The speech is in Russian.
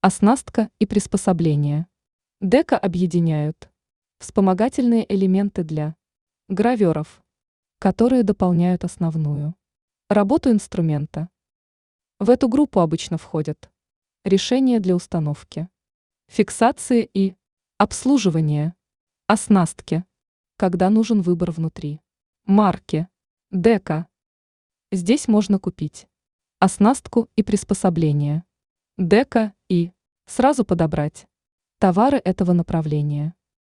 Оснастка и приспособления. Дека объединяют вспомогательные элементы для граверов, которые дополняют основную работу инструмента. В эту группу обычно входят решения для установки, фиксации и обслуживания, оснастки, когда нужен выбор внутри, марки, дека. Здесь можно купить оснастку и приспособления, дека и сразу подобрать товары этого направления.